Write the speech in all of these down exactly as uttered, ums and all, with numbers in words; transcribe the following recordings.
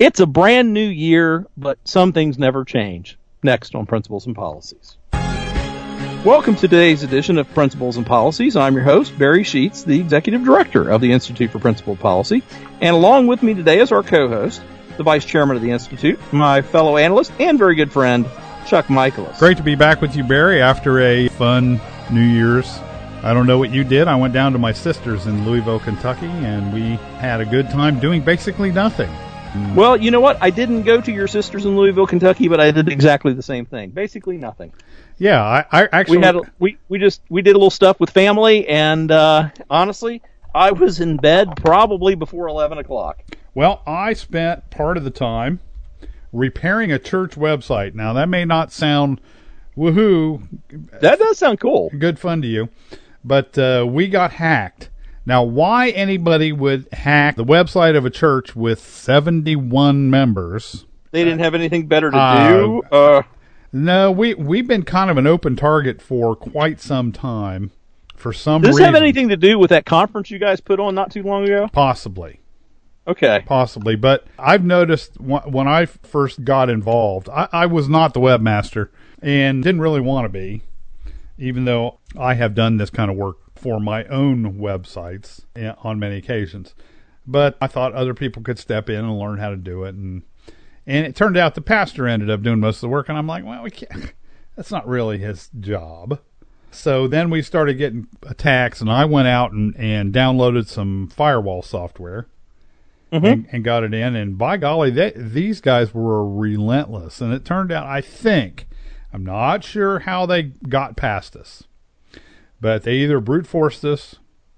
It's a brand new year, but some things never change. Next on Principles and Policies. Welcome to today's edition of Principles and Policies. I'm your host, Barry Sheets, the Executive Director of the Institute for Principled Policy. And along with me today is our co-host, the Vice Chairman of the Institute, my fellow analyst and very good friend, Chuck Michaelis. Great to be back with you, Barry, after a fun New Year's. I don't know what you did. I went down to my sister's in Louisville, Kentucky, and we had a good time doing basically nothing. Well, you know what? I didn't go to your sister's in Louisville, Kentucky, but I did exactly the same thing. Basically nothing. Yeah, I, I actually we had a, we we just we did a little stuff with family, and uh, honestly, I was in bed probably before eleven o'clock. Well, I spent part of the time repairing a church website. Now, that may not sound woohoo. That does sound cool. Good fun to you, but uh, we got hacked. Now, why anybody would hack the website of a church with seventy-one members? They didn't have anything better to uh, do. Uh, no, we we've been kind of an open target for quite some time. For some Does this reason, have anything to do with that conference you guys put on not too long ago? Possibly. Okay. Possibly, but I've noticed when I first got involved, I, I was not the webmaster and didn't really want to be, even though I have done this kind of work for my own websites on many occasions. But I thought other people could step in and learn how to do it, and and it turned out the pastor ended up doing most of the work, and I'm like, well, we can't, that's not really his job. So then we started getting attacks, and I went out and, and downloaded some firewall software. Mm-hmm. And, and got it in, and by golly, they, these guys were relentless. And it turned out, I think, I'm not sure how they got past us, but they either brute forced us,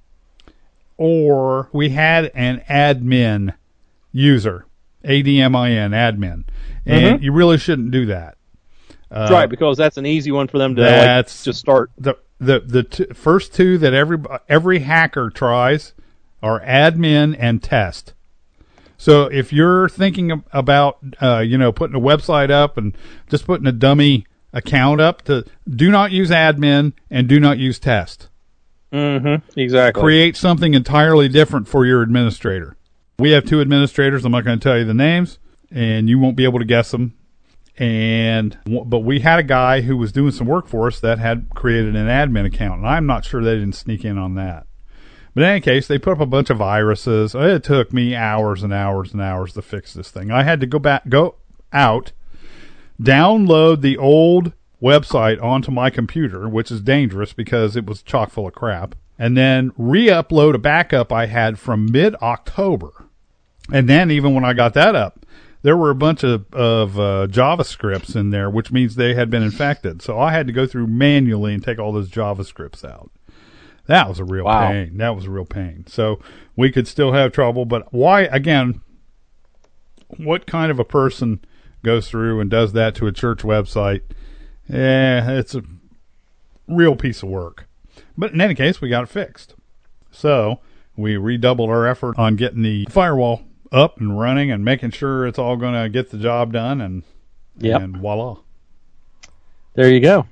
or we had an admin user, A D M I N, admin, and mm-hmm. you really shouldn't do that. Uh, right, because that's an easy one for them to that's like, just start. The the the t- first two that every every hacker tries are admin and test. So if you're thinking about, uh, you know, putting a website up and just putting a dummy account up, to do not use admin and do not use test. Mm-hmm. Exactly. Create something entirely different for your administrator. We have two administrators. I'm not going to tell you the names, and you won't be able to guess them. And but we had a guy who was doing some work for us that had created an admin account, and I'm not sure they didn't sneak in on that. But in any case, they put up a bunch of viruses. It took me hours and hours and hours to fix this thing. I had to go back, go out, download the old website onto my computer, which is dangerous because it was chock full of crap, and then re-upload a backup I had from mid-October. And then even when I got that up, there were a bunch of, of uh, JavaScripts in there, which means they had been infected. So I had to go through manually and take all those JavaScripts out. That was a real wow. pain. That was a real pain. So we could still have trouble, but why, again, what kind of a person goes through and does that to a church website? Eh, it's a real piece of work. But in any case, we got it fixed. So we redoubled our effort on getting the firewall up and running and making sure it's all going to get the job done, and, yep. and voila. There you go.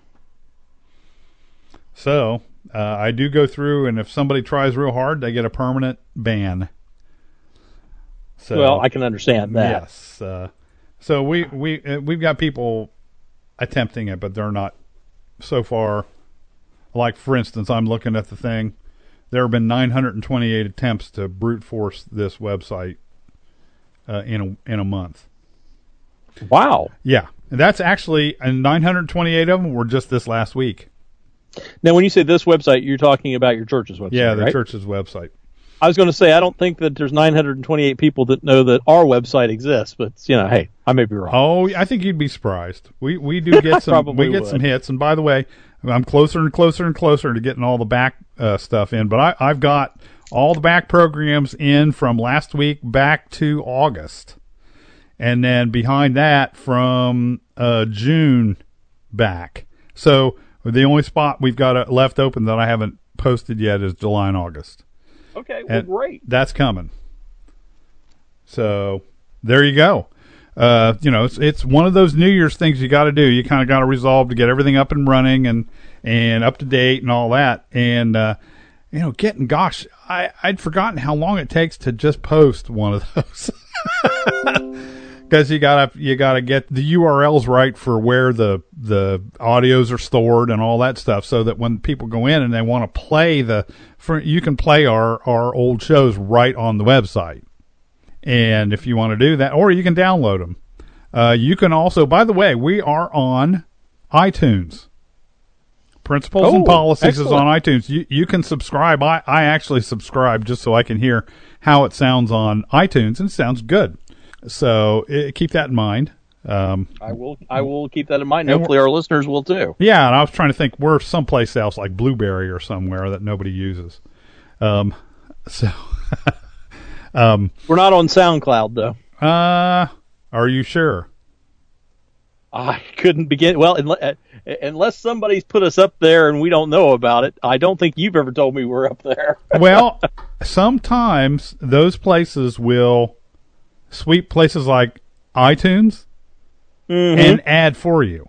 So... Uh, I do go through, and if somebody tries real hard, they get a permanent ban. So, well, I can understand that. Yes. Uh, so we we uh, we've got people attempting it, but they're not so far. Like, for instance, I'm looking at the thing. There have been nine hundred twenty-eight attempts to brute force this website uh, in a in a month. Wow. Yeah, and that's actually, and nine hundred twenty-eight of them were just this last week. Now, when you say this website, you're talking about your church's website, yeah, the right? church's website. I was going to say, I don't think that there's nine hundred twenty-eight people that know that our website exists, but, you know, hey, I may be wrong. Oh, I think you'd be surprised. We we do get some we get would. some hits, and by the way, I'm closer and closer and closer to getting all the back uh, stuff in, but I, I've got all the back programs in from last week back to August, and then behind that from uh, June back. So the only spot we've got left open that I haven't posted yet is July and August. Okay, well, and great. That's coming. So there you go. Uh, you know, it's it's one of those New Year's things you got to do. You kind of got to resolve to get everything up and running and and up to date and all that. And uh, you know, getting gosh, I I'd forgotten how long it takes to just post one of those. Because you gotta you gotta get the U R Ls right for where the the audios are stored and all that stuff, so that when people go in and they want to play the, for, you can play our our old shows right on the website. And if you want to do that, or you can download them. Uh, you can also, by the way, we are on iTunes. Principles oh, and Policies excellent. is on iTunes. You you can subscribe. I I actually subscribe just so I can hear how it sounds on iTunes, and it sounds good. So it, keep that in mind. Um, I will. I will keep that in mind. Hopefully, our listeners will too. Yeah, and I was trying to think we're someplace else, like Blueberry or somewhere that nobody uses. Um, so um, we're not on SoundCloud though. Uh, are you sure? I couldn't begin. Well, unless, unless somebody's put us up there and we don't know about it, I don't think you've ever told me we're up there. Well, sometimes those places will sweep places like iTunes mm-hmm. and add for you.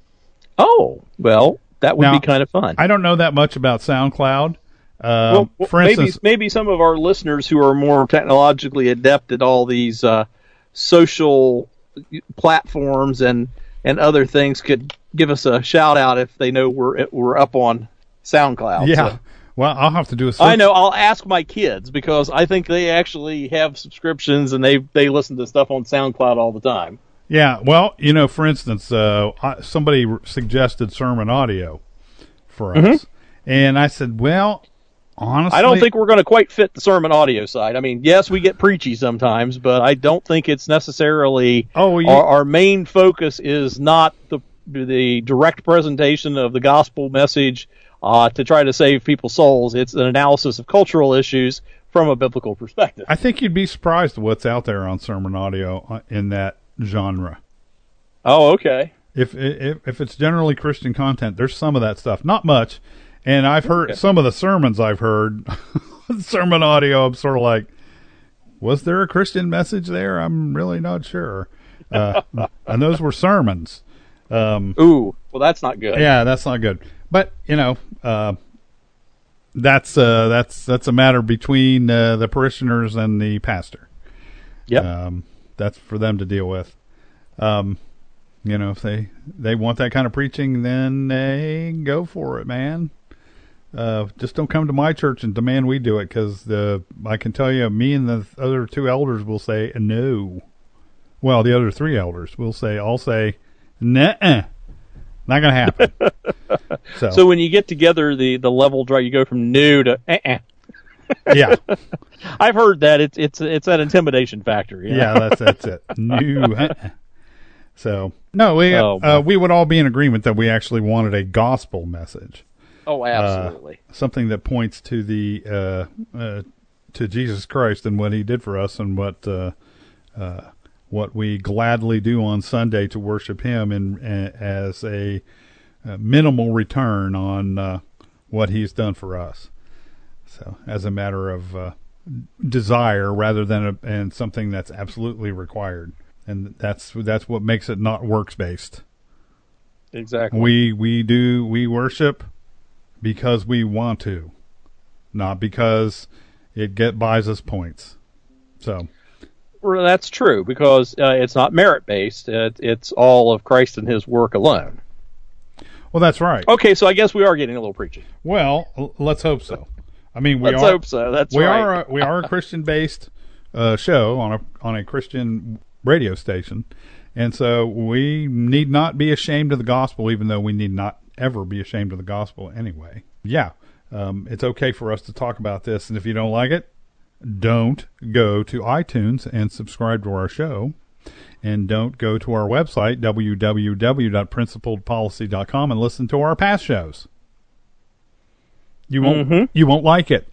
Oh, well, that would now, be kind of fun. I don't know that much about SoundCloud. Uh, well, for maybe, instance, maybe some of our listeners who are more technologically adept at all these uh, social platforms and, and other things could give us a shout out if they know we're we're up on SoundCloud. Yeah. So. Well, I'll have to do a search. I know. I'll ask my kids because I think they actually have subscriptions and they they listen to stuff on SoundCloud all the time. Yeah. Well, you know, for instance, uh, I, somebody suggested sermon audio for us, mm-hmm. and I said, "Well, honestly, I don't think we're going to quite fit the sermon audio side. I mean, yes, we get preachy sometimes, but I don't think it's necessarily oh, you, our, our main focus is not the the direct presentation of the gospel message." Uh, to try to save people's souls. It's an analysis of cultural issues from a biblical perspective. I think you'd be surprised at what's out there on sermon audio in that genre. Oh, okay. If if if it's generally Christian content, there's some of that stuff. Not much. And I've heard okay. some of the sermons I've heard, sermon audio, I'm sort of like, was there a Christian message there? I'm really not sure. Uh, and those were sermons. Um, Ooh, well, that's not good. Yeah, that's not good. But you know, uh, that's uh, that's that's a matter between uh, the parishioners and the pastor. Yep. Um, that's for them to deal with. Um, you know, if they they want that kind of preaching, then they go for it, man. Uh, just don't come to my church and demand we do it, because the I can tell you, me and the other two elders will say no. Well, the other three elders will say, I'll say, nuh-uh. Not going to happen. so. so when you get together, the, the level draw, you go from new to uh-uh. Yeah. I've heard that. It's it's it's that intimidation factor. You know? Yeah, that's that's it. New. Uh-uh. So, no, we oh, uh, we would all be in agreement that we actually wanted a gospel message. Oh, absolutely. Uh, something that points to the uh, uh, to Jesus Christ and what he did for us, and what uh, uh, what we gladly do on Sunday to worship him, in, uh, as a, a minimal return on uh, what he's done for us. So, as a matter of uh, desire rather than a, and something that's absolutely required, and that's that's what makes it not works based. Exactly. We we do we worship because we want to, not because it get buys us points. So. Well, that's true, because uh, it's not merit-based. It, it's all of Christ and his work alone. Well, that's right. Okay, so I guess we are getting a little preachy. Well, l- let's hope so. I mean, we let's are, hope so. That's we right. Are a, we are a Christian-based uh, show on a on a Christian radio station, and so we need not be ashamed of the gospel, even though we need not ever be ashamed of the gospel anyway. Yeah, um, it's okay for us to talk about this, and if you don't like it, don't go to iTunes and subscribe to our show, and don't go to our website, w w w dot principled policy dot com, and listen to our past shows. You won't mm-hmm. you won't like it.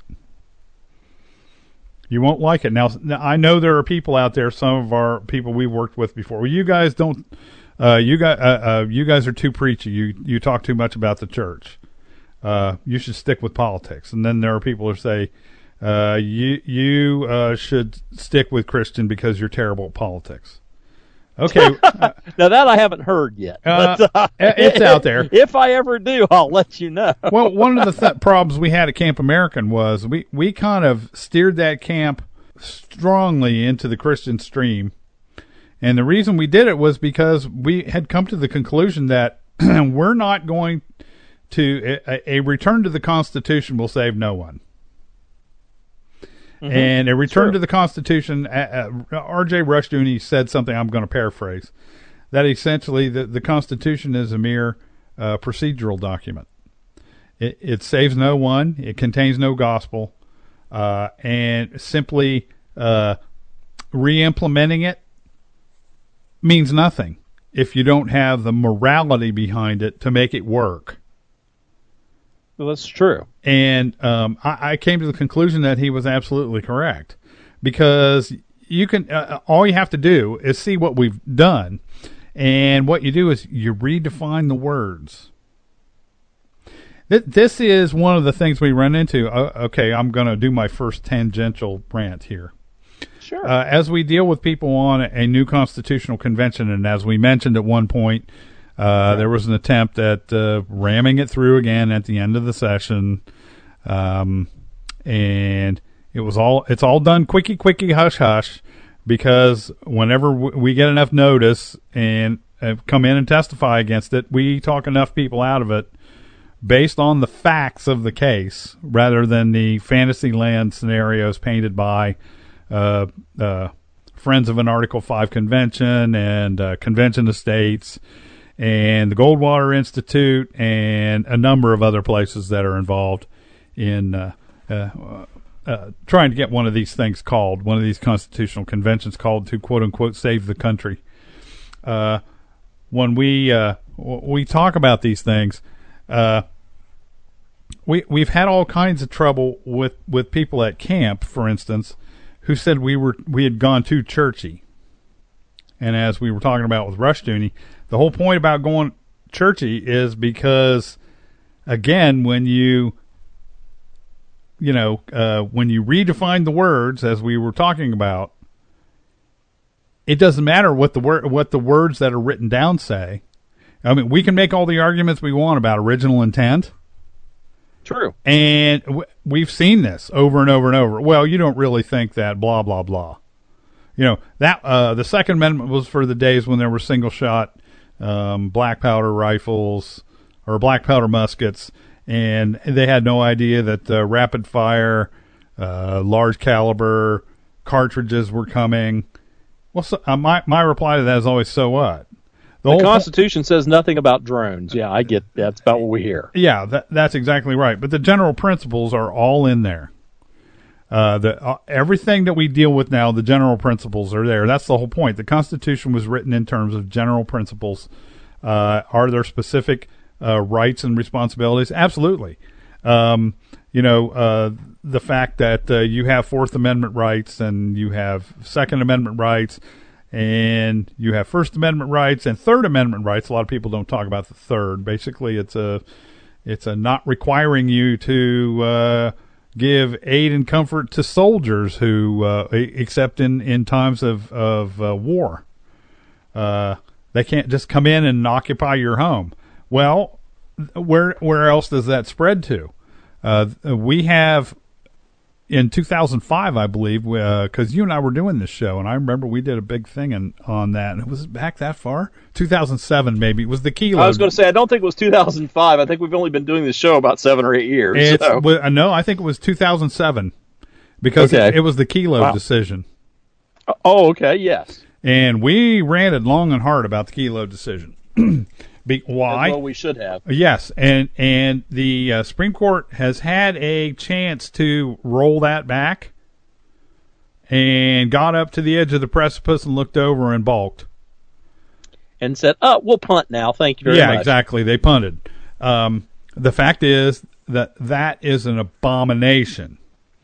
You won't like it. Now, now, I know there are people out there, some of our people we've worked with before. Well, you guys don't uh, you guys uh, uh, you guys are too preachy. You you talk too much about the church. Uh, you should stick with politics. And then there are people who say, Uh, you you uh, should stick with Christian because you're terrible at politics. Okay. Now that I haven't heard yet. Uh, but, uh, it's out there. If I ever do, I'll let you know. Well, one of the th- problems we had at Camp American was we, we kind of steered that camp strongly into the Christian stream, And the reason we did it was because we had come to the conclusion that we're not going to, a, a return to the Constitution will save no one. Mm-hmm. And a return to the Constitution, uh, uh, R J Rushdoony said something I'm going to paraphrase, that essentially the, the Constitution is a mere uh, procedural document. It, it saves no one. It contains no gospel. Uh, and simply uh, re-implementing it means nothing if you don't have the morality behind it to make it work. Well, that's true. And um, I, I came to the conclusion that he was absolutely correct, because you can uh, all you have to do is see what we've done, and what you do is you redefine the words. Th- this is one of the things we run into. Uh, okay, I'm going to do my first tangential rant here. Sure. Uh, as we deal with people on a new constitutional convention, and as we mentioned at one point, Uh, there was an attempt at uh, ramming it through again at the end of the session, um, and it was all it's all done quickie, quickie, hush, hush, because whenever w- we get enough notice and uh, come in and testify against it, we talk enough people out of it based on the facts of the case rather than the fantasy land scenarios painted by uh, uh, Friends of an Article five convention and uh, Convention of States and the Goldwater Institute, and a number of other places that are involved in uh, uh, uh, trying to get one of these things called, one of these constitutional conventions called to quote-unquote save the country. Uh, when we uh, we talk about these things, uh, we, we've had all kinds of trouble with, with people at camp, for instance, who said we were we had gone too churchy. And as we were talking about with Rushdoony, the whole point about going churchy is because, again, when you, you know, uh, when you redefine the words, as we were talking about, it doesn't matter what the word, what the words that are written down say. I mean, we can make all the arguments we want about original intent. True. And w- we've seen this over and over and over. Well, you don't really think that, blah, blah, blah. You know, that uh, the Second Amendment was for the days when there were single-shot um, black powder rifles or black powder muskets, and they had no idea that uh, rapid-fire, uh, large-caliber cartridges were coming. Well, so, uh, my my reply to that is always, so what? The, the Constitution po- says nothing about drones. Yeah, I get that. That's about what we hear. Yeah, that, that's exactly right. But the general principles are all in there. Uh, the uh, everything that we deal with now, the general principles are there. That's the whole point. The Constitution was written in terms of general principles. Uh, are there specific uh, rights and responsibilities? Absolutely. Um, you know, uh, the fact that uh, you have Fourth Amendment rights and you have Second Amendment rights and you have First Amendment rights and Third Amendment rights. A lot of people don't talk about the third. Basically, it's a it's a not requiring you to uh, give aid and comfort to soldiers who, uh, except in, in times of, of uh, war. Uh, they can't just come in and occupy your home. Well, where where else does that spread to? Uh, we have, in two thousand five, I believe, because uh, you and I were doing this show, and I remember we did a big thing in, on that. And it was back that far? two thousand seven, maybe. It was the Kelo. I was going to say, I don't think it was two thousand five. I think we've only been doing this show about seven or eight years. It's, so. well, no, I think it was two thousand seven, because okay. it, it was the Kelo wow. decision. Oh, okay, yes. And we ranted long and hard about the Kelo decision. Be, why? Well, we should have. Yes, and and the uh, Supreme Court has had a chance to roll that back, and got up to the edge of the precipice and looked over and balked, and said, "Oh, we'll punt now. Thank you very yeah, much." Yeah, exactly. They punted. Um, the fact is that that is an abomination.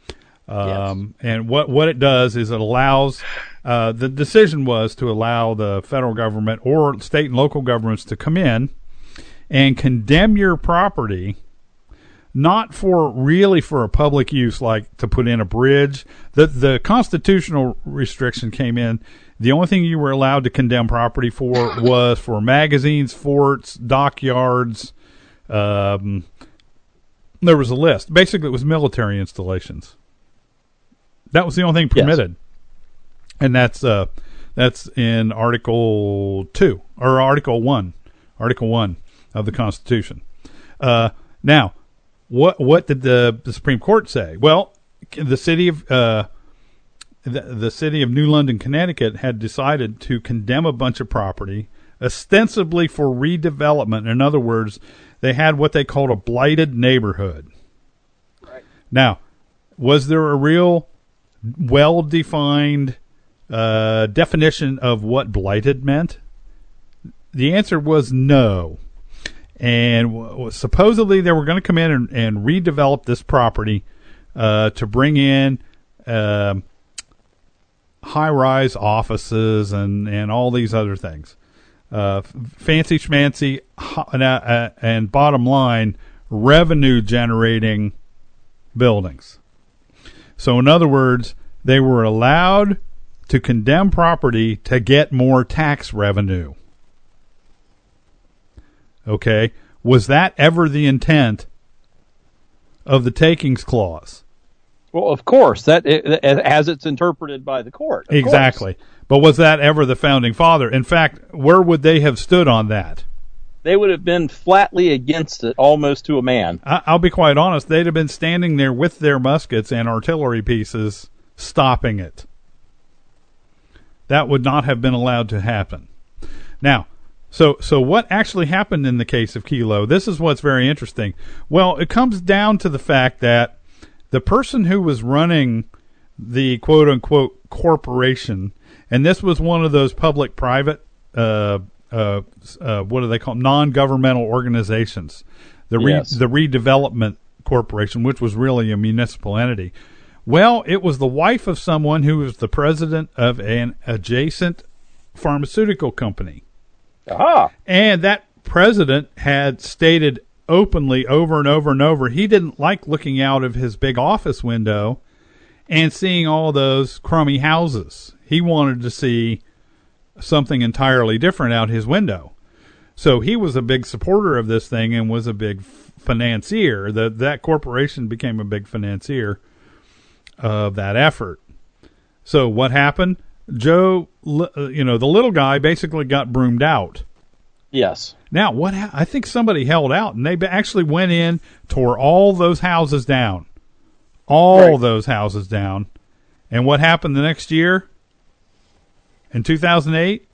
Um, yes. And what what it does is it allows. Uh, the decision was to allow the federal government or state and local governments to come in and condemn your property, not for really for a public use, like to put in a bridge. The the constitutional restriction came in. The only thing you were allowed to condemn property for was for magazines, forts, dockyards. Um, there was a list. Basically, it was military installations. That was the only thing permitted. Yes. And that's uh, That's in Article two, or Article one. Article one of the Constitution. Uh, now, what what did the, the Supreme Court say? Well, the city of uh, the, the city of New London, Connecticut, had decided to condemn a bunch of property, ostensibly for redevelopment. In other words, they had what they called a blighted neighborhood. Right. Now, was there a real well-defined uh, definition of what blighted meant? The answer was no. And w- supposedly they were going to come in and, and redevelop this property uh, to bring in uh, high-rise offices and, and all these other things. Uh, fancy schmancy, and, uh, and bottom line, revenue-generating buildings. So in other words, they were allowed to condemn property to get more tax revenue. Okay, was that ever the intent of the takings clause? Well, of course, that as it's interpreted by the court. Exactly. Course. But was that ever the founding father? In fact, where would they have stood on that? They would have been flatly against it, almost to a man. I, I'll be quite honest. They'd have been standing there with their muskets and artillery pieces, stopping it. That would not have been allowed to happen. Now, So, so what actually happened in the case of Kelo? This is what's very interesting. Well, it comes down to the fact that the person who was running the quote unquote corporation, and this was one of those public private, uh, uh, uh, what do they call them? Non-governmental organizations, the re- yes. the redevelopment corporation, which was really a municipal entity. Well, it was the wife of someone who was the president of an adjacent pharmaceutical company. Aha. And that president had stated openly over and over and over he didn't like looking out of his big office window and seeing all those crummy houses. He wanted to see something entirely different out his window. So he was a big supporter of this thing and was a big financier. The, that corporation became a big financier of that effort. So what happened? Joe, you know, the little guy basically got broomed out. Yes. Now, what? Ha- I think somebody held out, and they actually went in, tore all those houses down. All right. those houses down. And what happened the next year? In two thousand eight?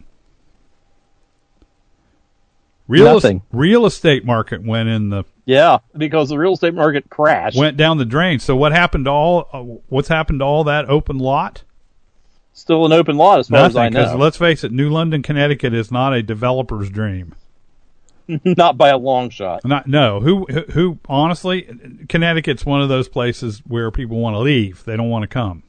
Real, Nothing. Es- real estate market went in the... Yeah, because the real estate market crashed. Went down the drain. So what happened to all... Uh, what's happened to all that open lot? Still an open lot as far Nothing, as I know. because let's face it, New London, Connecticut is not a developer's dream. Not by a long shot. Not no. Who, who who honestly, Connecticut's one of those places where people want to leave. They don't want to come.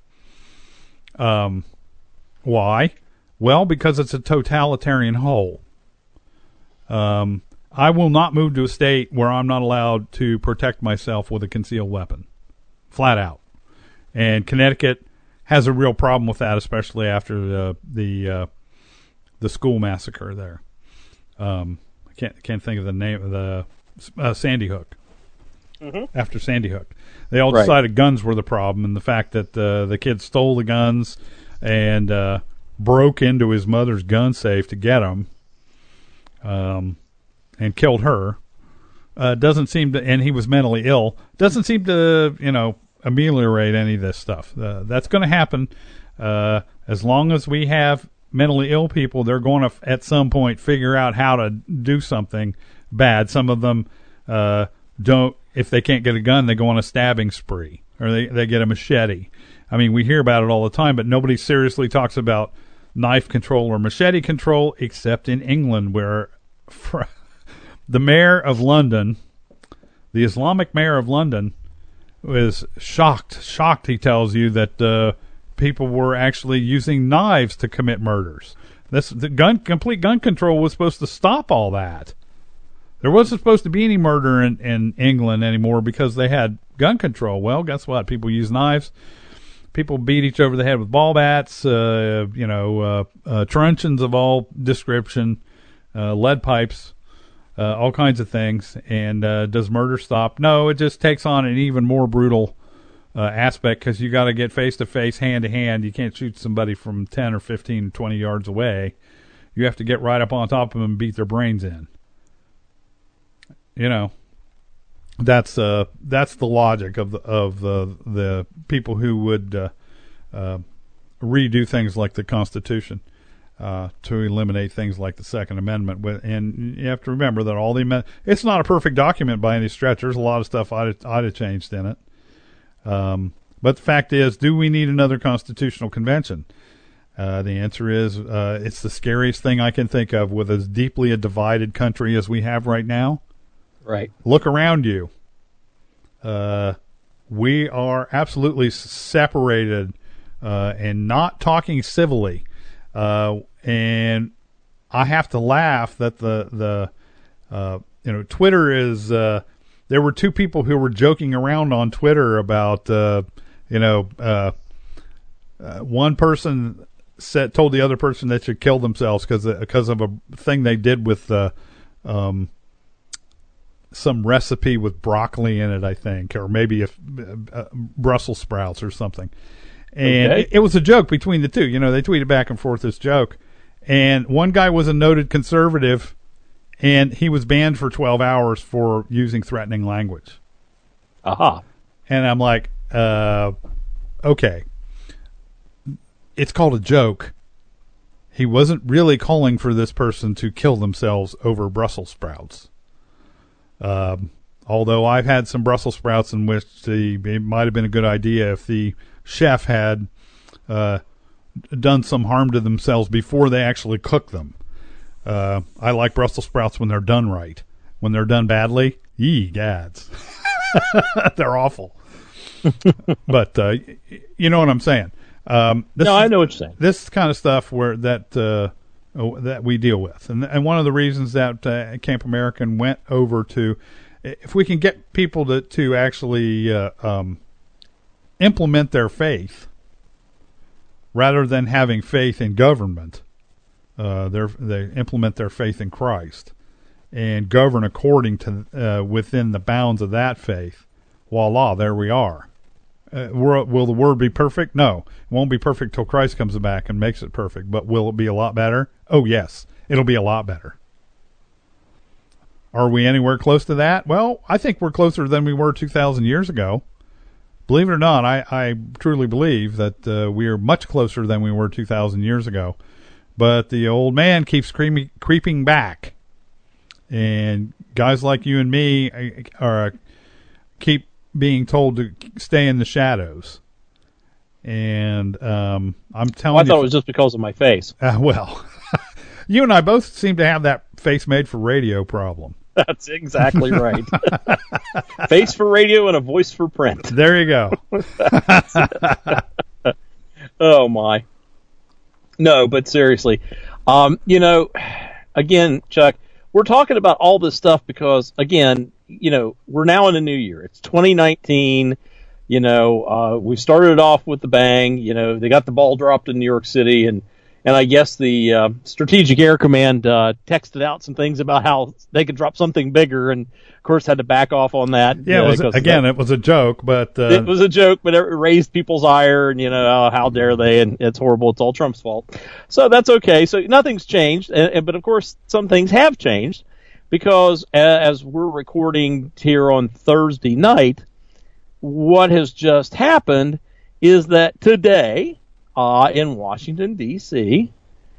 Um, why? Well, because it's a totalitarian hole. Um, I will not move to a state where I'm not allowed to protect myself with a concealed weapon. Flat out. And Connecticut has a real problem with that, especially after the the uh, the school massacre there. Um, I can't can't think of the name of the uh, Sandy Hook. Mm-hmm. After Sandy Hook, they all Right. decided guns were the problem, and the fact that uh, the kid stole the guns and uh, broke into his mother's gun safe to get them, um, and killed her. Uh, doesn't seem to, and he was mentally ill. Doesn't seem to, you know, ameliorate any of this stuff. Uh, that's going to happen uh, as long as we have mentally ill people. They're going to f- at some point figure out how to do something bad. Some of them uh, don't. If they can't get a gun, they go on a stabbing spree or they they get a machete. I mean, we hear about it all the time, but nobody seriously talks about knife control or machete control, except in England, where fr- the mayor of London, the Islamic mayor of London, was shocked. Shocked, he tells you, that uh, people were actually using knives to commit murders. This the gun complete gun control was supposed to stop all that. There wasn't supposed to be any murder in, in England anymore because they had gun control. Well, guess what? People use knives. People beat each other over the head with ball bats, uh, you know, uh, uh, truncheons of all description, uh, lead pipes, uh, all kinds of things. And uh, does murder stop? No, it just takes on an even more brutal uh, aspect because you got to get face to face, hand to hand. You can't shoot somebody from ten or fifteen, twenty yards away. You have to get right up on top of them and beat their brains in. You know, that's uh, that's the logic of the of the the people who would uh, uh, redo things like the Constitution uh, to eliminate things like the Second Amendment. And you have to remember that all the it's not a perfect document by any stretch. There's a lot of stuff I'd I'd have changed in it. Um, but the fact is, do we need another constitutional convention? Uh, the answer is uh, it's the scariest thing I can think of with as deeply a divided country as we have right now. Right. Look around you. Uh, we are absolutely separated uh, and not talking civilly. Uh, and I have to laugh that the the uh, you know Twitter is. Uh, there were two people who were joking around on Twitter about uh, you know uh, uh, one person. Said, told the other person they should kill themselves because because of a thing they did with uh, um, some recipe with broccoli in it, I think, or maybe if uh, Brussels sprouts or something. And okay. it, it was a joke between the two. You know, they tweeted back and forth this joke. And one guy was a noted conservative, and he was banned for twelve hours for using threatening language. Aha. And I'm like, uh, okay. It's called a joke. He wasn't really calling for this person to kill themselves over Brussels sprouts. Um, although I've had some Brussels sprouts in which the, it might have been a good idea if the chef had uh, done some harm to themselves before they actually cook them. Uh, I like Brussels sprouts when they're done right. When they're done badly, yee, gads. They're awful. But uh, you know what I'm saying. Um, this no, is, I know what you're saying. This kind of stuff where that uh, that we deal with, and and one of the reasons that uh, Camp American went over to, if we can get people to to actually uh, um, implement their faith, rather than having faith in government, uh, they implement their faith in Christ, and govern according to uh, within the bounds of that faith. Voila, there we are. Uh, will the word be perfect? No. It won't be perfect till Christ comes back and makes it perfect. But will it be a lot better? Oh, yes. It'll be a lot better. Are we anywhere close to that? Well, I think we're closer than we were two thousand years ago. Believe it or not, I, I truly believe that uh, we are much closer than we were two thousand years ago. But the old man keeps creeping, creeping back. And guys like you and me are keep being told to stay in the shadows. And um, I'm telling well, I you... thought it was just because of my face. Uh, well, you and I both seem to have that face made for radio problem. That's exactly right. Face for radio and a voice for print. There you go. Oh, my. No, but seriously. Um, you know, again, Chuck, we're talking about all this stuff because, again, you know, we're now in a new year. It's twenty nineteen. You know, uh, we started it off with the bang. You know, they got the ball dropped in New York City, and, and I guess the uh, Strategic Air Command uh, texted out some things about how they could drop something bigger, and of course had to back off on that. Yeah, uh, it was, again, it was a joke, but uh, it was a joke, but it raised people's ire, and you know, oh, how dare they? And it's horrible. It's all Trump's fault. So that's okay. So nothing's changed, and, and, but of course some things have changed. Because as we're recording here on Thursday night, what has just happened is that today uh, in Washington, D C,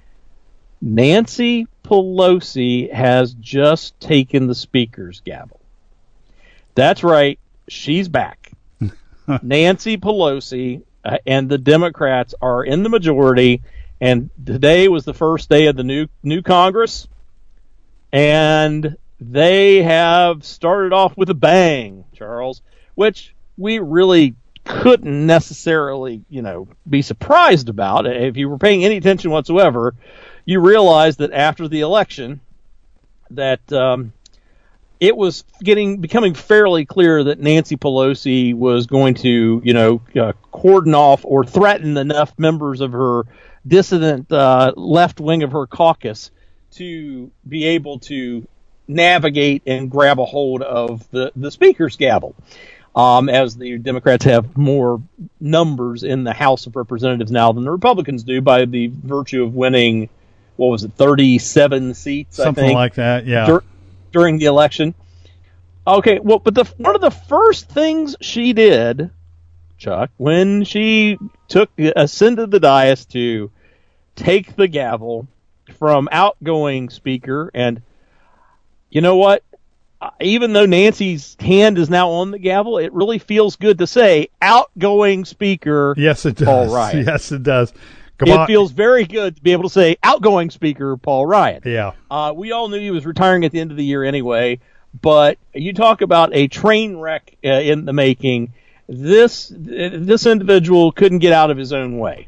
Nancy Pelosi has just taken the speaker's gavel. That's right. She's back. Nancy Pelosi uh, and the Democrats are in the majority, and today was the first day of the new new Congress. And they have started off with a bang, Charles, which we really couldn't necessarily, you know, be surprised about. If you were paying any attention whatsoever, you realize that after the election that um, it was getting becoming fairly clear that Nancy Pelosi was going to, you know, uh, cordon off or threaten enough members of her dissident uh, left wing of her caucus to be able to navigate and grab a hold of the, the speaker's gavel. um, as the Democrats have more numbers in the House of Representatives now than the Republicans do by the virtue of winning, what was it, thirty-seven seats, Something I think, like that, yeah. dur- during the election. Okay, well, but the one of the first things she did, Chuck, when she took ascended the dais to take the gavel from outgoing Speaker, and you know what? Even though Nancy's hand is now on the gavel, it really feels good to say outgoing Speaker. Yes, it does. Paul Ryan. Yes, it does. Come it on. feels very good to be able to say outgoing Speaker Paul Ryan. Yeah. Uh, we all knew he was retiring at the end of the year anyway, but you talk about a train wreck uh, in the making. This this individual couldn't get out of his own way.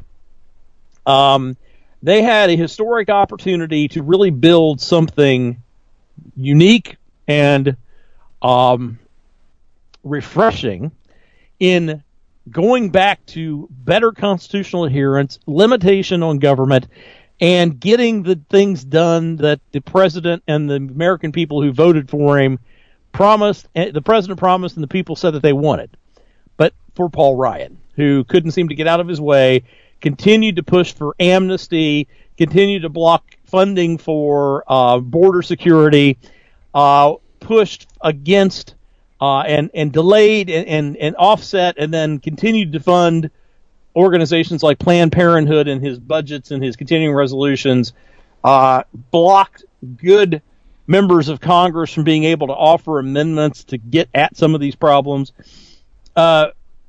Um, they had a historic opportunity to really build something unique and um, refreshing in going back to better constitutional adherence, limitation on government, and getting the things done that the president and the American people who voted for him promised, the president promised, and the people said that they wanted. But for Paul Ryan, who couldn't seem to get out of his way, continued to push for amnesty, continued to block funding for uh, border security, uh, pushed against uh, and, and delayed and, and, and offset, and then continued to fund organizations like Planned Parenthood in his budgets and his continuing resolutions, uh, blocked good members of Congress from being able to offer amendments to get at some of these problems. Uh,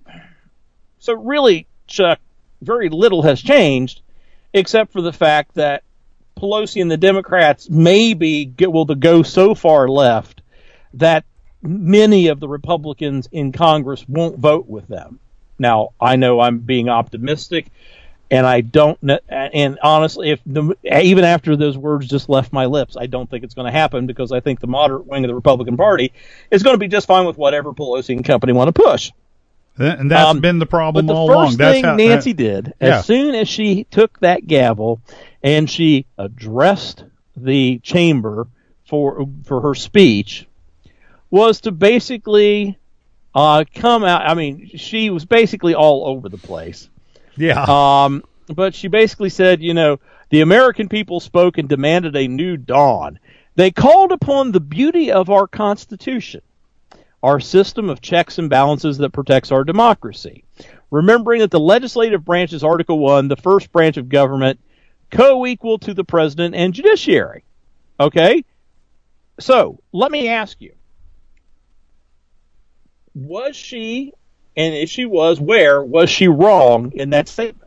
so really, Chuck, very little has changed, except for the fact that Pelosi and the Democrats maybe get, will go so far left that many of the Republicans in Congress won't vote with them. Now, I know I'm being optimistic, and I don't. And honestly, if the, even after those words just left my lips, I don't think it's going to happen, because I think the moderate wing of the Republican Party is going to be just fine with whatever Pelosi and company want to push. And that's um, been the problem all along. But the first thing how, Nancy that, did, yeah. as soon as she took that gavel and she addressed the chamber for for her speech, was to basically uh, come out. I mean, she was basically all over the place. Yeah. Um, but she basically said, you know, the American people spoke and demanded a new dawn. They called upon the beauty of our Constitution, our system of checks and balances that protects our democracy, remembering that the legislative branch is Article one, the first branch of government, co-equal to the president and judiciary. Okay? So, let me ask you, was she, and if she was, where was she wrong in that statement?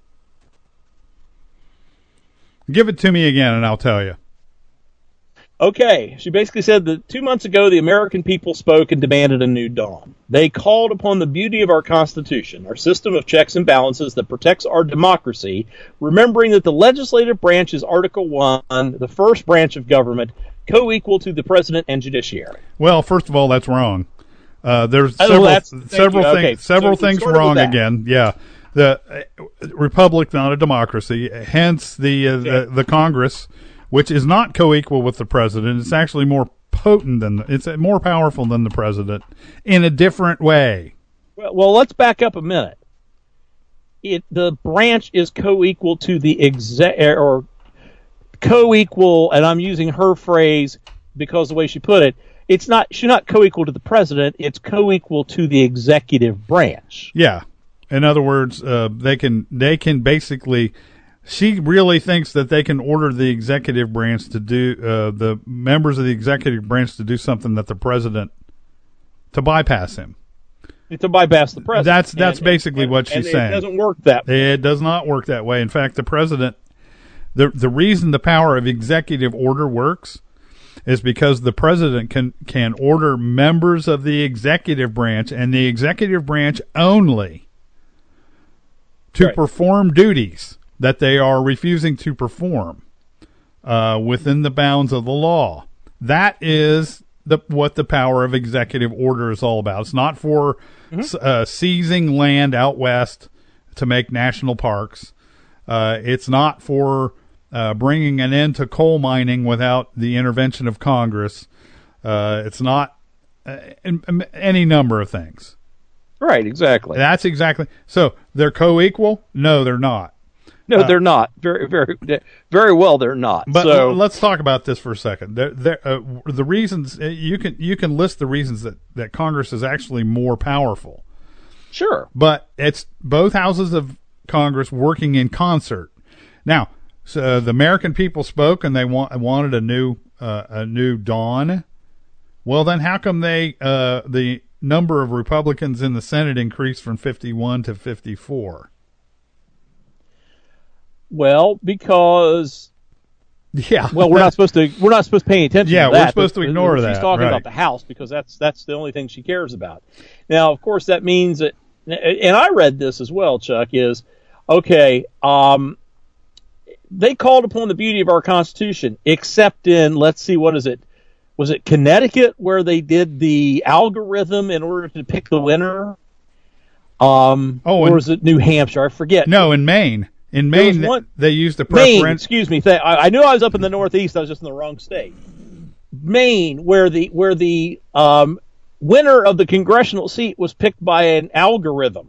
Give it to me again and I'll tell you. Okay, she basically said that two months ago the American people spoke and demanded a new dawn. They called upon the beauty of our Constitution, our system of checks and balances that protects our democracy, remembering that the legislative branch is Article one, the first branch of government, co-equal to the president and judiciary. Well, first of all, that's wrong. Uh, there's oh, several that's, several you. things Okay, several so things wrong again. Yeah, the uh, republic, not a democracy. Hence the uh, okay. the, the Congress, which is not co-equal with the president. It's actually more potent than the, it's more powerful than the president in a different way. Well, well, let's back up a minute. It the branch is co-equal to the exec or co-equal, and I'm using her phrase because the way she put it. It's not, she's not co-equal to the president, it's co-equal to the executive branch. Yeah. In other words, uh, they can, they can basically, she really thinks that they can order the executive branch to do, uh, the members of the executive branch to do something that the president, to bypass him. To bypass the president. That's, that's and, basically and, what she's and saying. It doesn't work that way. It does not work that way. In fact, the president, the, the reason the power of executive order works is because the president can, can order members of the executive branch and the executive branch only to right. perform duties that they are refusing to perform uh, within the bounds of the law. That is the what the power of executive order is all about. It's not for mm-hmm. uh, seizing land out west to make national parks. Uh, it's not for Uh, bringing an end to coal mining without the intervention of Congress. Uh, it's not uh, any number of things. Right, exactly. That's exactly. So they're co-equal? No, they're not. No, uh, they're not. Very, very, very well, they're not. But so, let's talk about this for a second. They're, they're, uh, the reasons you can you can list the reasons that, that Congress is actually more powerful. Sure, but it's both houses of Congress working in concert. Now, so the American people spoke, and they want wanted a new uh, a new dawn. Well, then how come they uh, the number of Republicans in the Senate increased from fifty-one to fifty-four? Well, because yeah, well, we're not supposed to we're not supposed to pay attention. Yeah, to that, we're supposed to ignore she's that. She's talking right. about the House because that's that's the only thing she cares about. Now, of course, that means that, and I read this as well, Chuck. Is okay. Um, they called upon the beauty of our Constitution, except in let's see, what is it? Was it Connecticut where they did the algorithm in order to pick the winner? Um, oh, or and, was it New Hampshire? I forget. No, in Maine. In Maine, one, they used the Maine, preference. excuse me. I, I knew I was up in the Northeast. I was just in the wrong state. Maine, where the where the um, winner of the congressional seat was picked by an algorithm,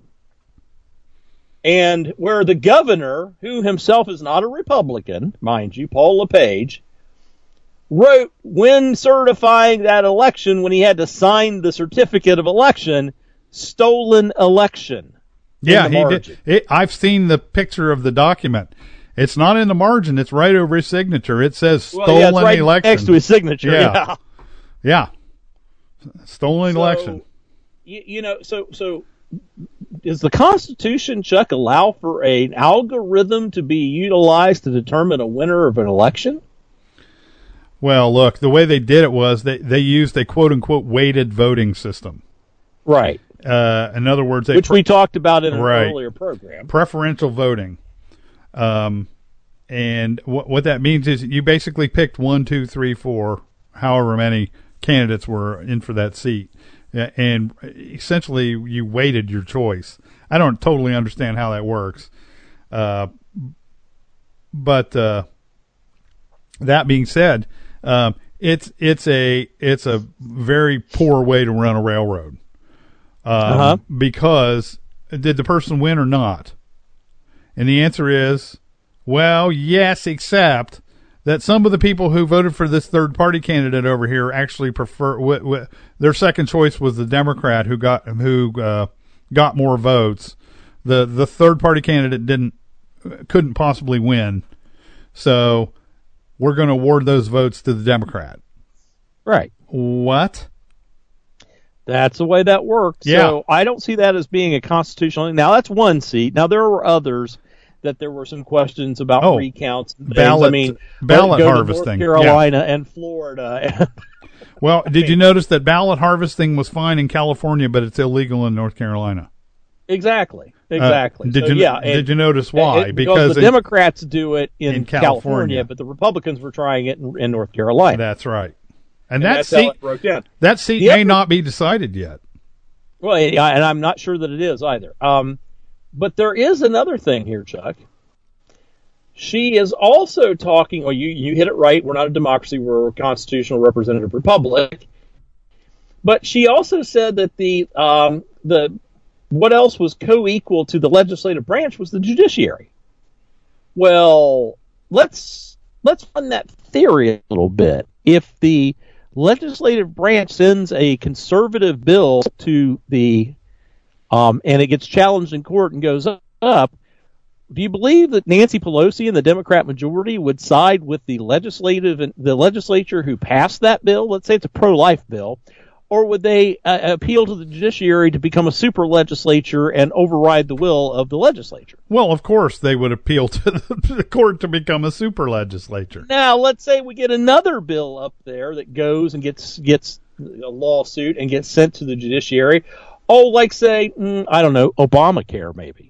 and where the governor, who himself is not a Republican, mind you, Paul LePage, wrote when certifying that election, when he had to sign the certificate of election, stolen election. Yeah, he did. It, I've seen the picture of the document. It's not in the margin. It's right over his signature. It says stolen well, yeah, it's right election next to his signature. Yeah, yeah, yeah. Stolen so, election. You, you know, so so does the Constitution, Chuck, allow for an algorithm to be utilized to determine a winner of an election? Well, look, the way they did it was they they used a quote unquote weighted voting system. Right. Uh, in other words, they which pre- we talked about in an right. earlier program. Preferential voting. Um, and what what that means is you basically picked one, two, three, four, however many candidates were in for that seat, and essentially you weighted your choice. I don't totally understand how that works, uh, but uh, that being said, um, it's it's a it's a very poor way to run a railroad. Um, uh-huh. Because did the person win or not? And the answer is, well, yes, except that some of the people who voted for this third-party candidate over here actually prefer w- w- their second choice was the Democrat who got who uh, got more votes. The the third-party candidate didn't couldn't possibly win, so we're going to award those votes to the Democrat. Right. What? That's the way that works. Yeah. So I don't see that as being a constitutional. Now, that's one seat. Now, there were others that there were some questions about oh, recounts. And ballot, I mean, ballot go harvesting. To North Carolina yeah. and Florida. Well, did you notice that ballot harvesting was fine in California, but it's illegal in North Carolina? Exactly. Exactly. Uh, did so, you yeah, did and, you notice why? It, because, because the in, Democrats do it in, in California. California, but the Republicans were trying it in, in North Carolina. That's right. And, and that that's seat how it broke down. That seat the may other, not be decided yet. Well, yeah, and I'm not sure that it is either. Um, but there is another thing here, Chuck. She is also talking. Well, you you hit it right. We're not a democracy. We're a constitutional representative republic. But she also said that the um, the what else was co-equal to the legislative branch was the judiciary. Well, let's let's run that theory a little bit. If the legislative branch sends a conservative bill to the um, and it gets challenged in court and goes up, do you believe that Nancy Pelosi and the Democrat majority would side with the legislative and the legislature who passed that bill? Let's say it's a pro-life bill. Or would they uh, appeal to the judiciary to become a super legislature and override the will of the legislature? Well, of course, they would appeal to the court to become a super legislature. Now, let's say we get another bill up there that goes and gets gets a lawsuit and gets sent to the judiciary. Oh, like say, mm, I don't know, Obamacare maybe.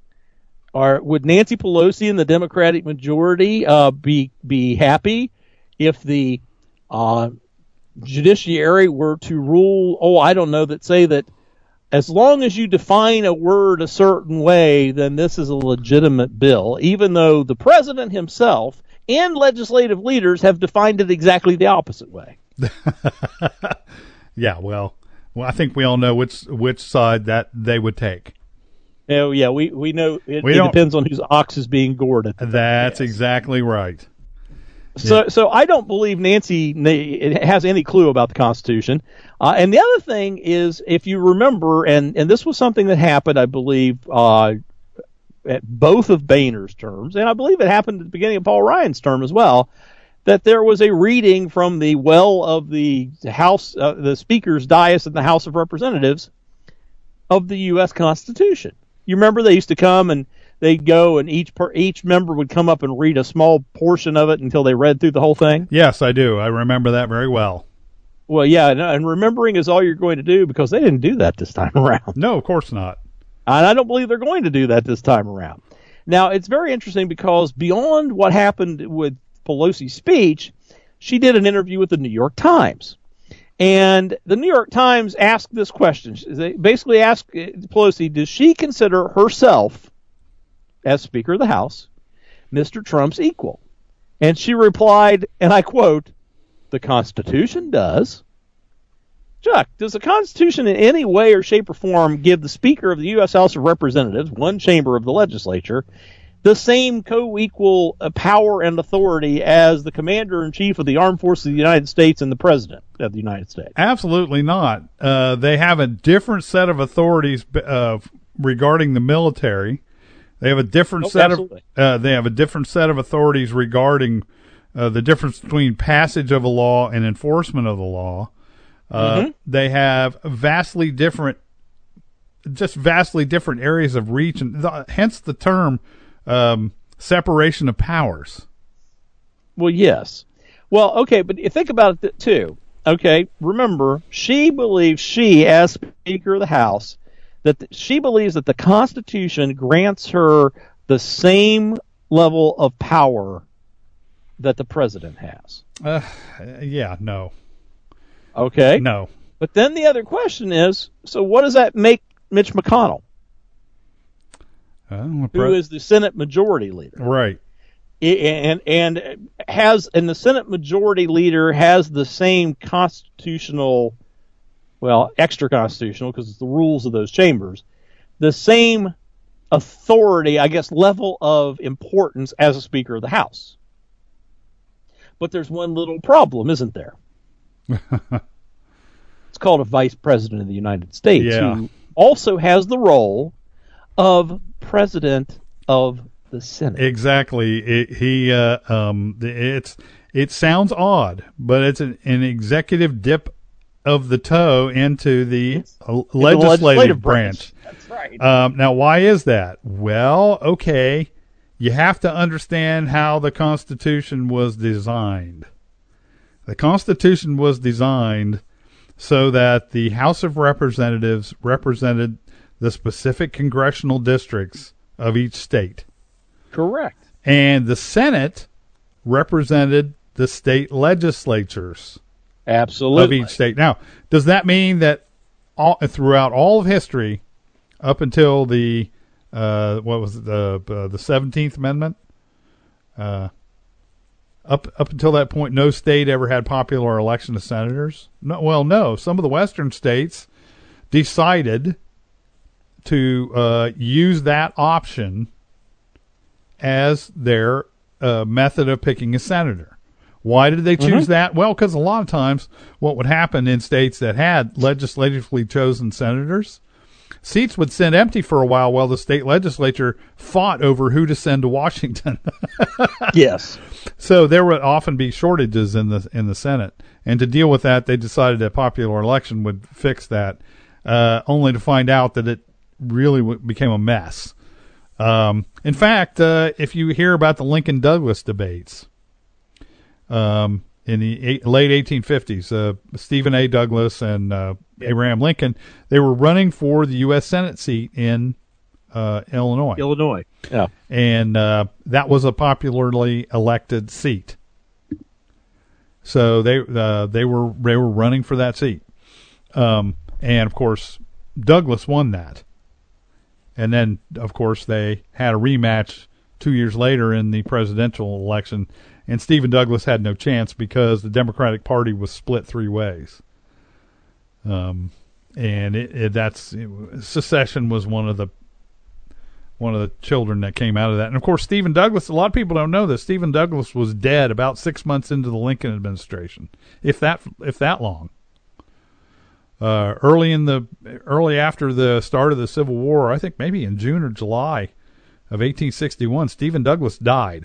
Or would Nancy Pelosi and the Democratic majority uh, be be happy if the uh, judiciary were to rule, oh, I don't know, that say that as long as you define a word a certain way, then this is a legitimate bill, even though the president himself and legislative leaders have defined it exactly the opposite way? Yeah, well, well, I think we all know which which side that they would take. Oh yeah, we we know it, we it depends on whose ox is being gored. At the that's yes. exactly right. So, yeah. so I don't believe Nancy has any clue about the Constitution. Uh, and the other thing is, if you remember, and, and this was something that happened, I believe, uh, at both of Boehner's terms, and I believe it happened at the beginning of Paul Ryan's term as well, that there was a reading from the well of the House, uh, the Speaker's dais in the House of Representatives of the U S Constitution. You remember they used to come and they'd go and each per, each member would come up and read a small portion of it until they read through the whole thing? Yes, I do. I remember that very well. Well, yeah, and, and remembering is all you're going to do because they didn't do that this time around. No, of course not. And I don't believe they're going to do that this time around. Now, it's very interesting because beyond what happened with Pelosi's speech, she did an interview with the New York Times. And the New York Times asked this question. They basically asked Pelosi, does she consider herself, as Speaker of the House, Mister Trump's equal? And she replied, and I quote, "The Constitution does." Chuck, does the Constitution in any way or shape or form give the Speaker of the U S House of Representatives, one chamber of the legislature, the same co-equal uh, power and authority as the Commander-in-Chief of the Armed Forces of the United States and the President of the United States? Absolutely not. Uh, they have a different set of authorities uh, regarding the military. They have a different Oh, set absolutely. of uh, they have a different set of authorities regarding uh, the difference between passage of a law and enforcement of the law. Uh, mm-hmm. They have vastly different, just vastly different areas of reach, and the, hence the term um, separation of powers. Well, yes. Well, okay, but you think about it too. Okay, remember, she believes, she as Speaker of the House, that the, she believes that the Constitution grants her the same level of power that the President has. Uh, yeah, no. Okay? No. But then the other question is, so what does that make Mitch McConnell, uh, who is the Senate Majority Leader? Right. And and has and the Senate Majority Leader has the same constitutional, well, extra constitutional because it's the rules of those chambers, the same authority, I guess, level of importance as a Speaker of the House. But there's one little problem, isn't there? It's called a Vice President of the United States, yeah. who also has the role of President of the Senate. Exactly. It, he uh, um, it's it sounds odd, but it's an, an executive dip of the toe into the It's, legislative, the legislative branch. branch. That's right. Um, now, why is that? Well, okay, you have to understand how the Constitution was designed. The Constitution was designed so that the House of Representatives represented the specific congressional districts of each state. Correct. And the Senate represented the state legislatures Absolutely. of each state. Now, does that mean that all, throughout all of history, up until the uh, what was it, the uh, the seventeenth Amendment, uh, up up until that point, no state ever had popular election of senators? No, well, no. Some of the Western states decided to uh, use that option as their uh, method of picking a senator. Why did they choose mm-hmm. that? Well, because a lot of times what would happen in states that had legislatively chosen senators, seats would sit empty for a while while the state legislature fought over who to send to Washington. Yes. So there would often be shortages in the in the Senate. And to deal with that, they decided a popular election would fix that, uh, only to find out that it really w- became a mess. Um, in fact, uh, if you hear about the Lincoln-Douglas debates um, in the eight, late eighteen fifties, uh, Stephen A. Douglas and uh, Abraham Lincoln, they were running for the U S Senate seat in uh, Illinois. Illinois. Yeah. And uh, that was a popularly elected seat. So they uh, they were they were running for that seat, um, and of course Douglas won that. And then, of course, they had a rematch two years later in the presidential election, and Stephen Douglas had no chance because the Democratic Party was split three ways. Um, and it, it, that's it, secession was one of the one of the children that came out of that. And of course, Stephen Douglas. A lot of people don't know this. Stephen Douglas was dead about six months into the Lincoln administration, if that if that long. Uh, early in the early after the start of the Civil War, I think maybe in June or July of eighteen sixty-one, Stephen Douglas died.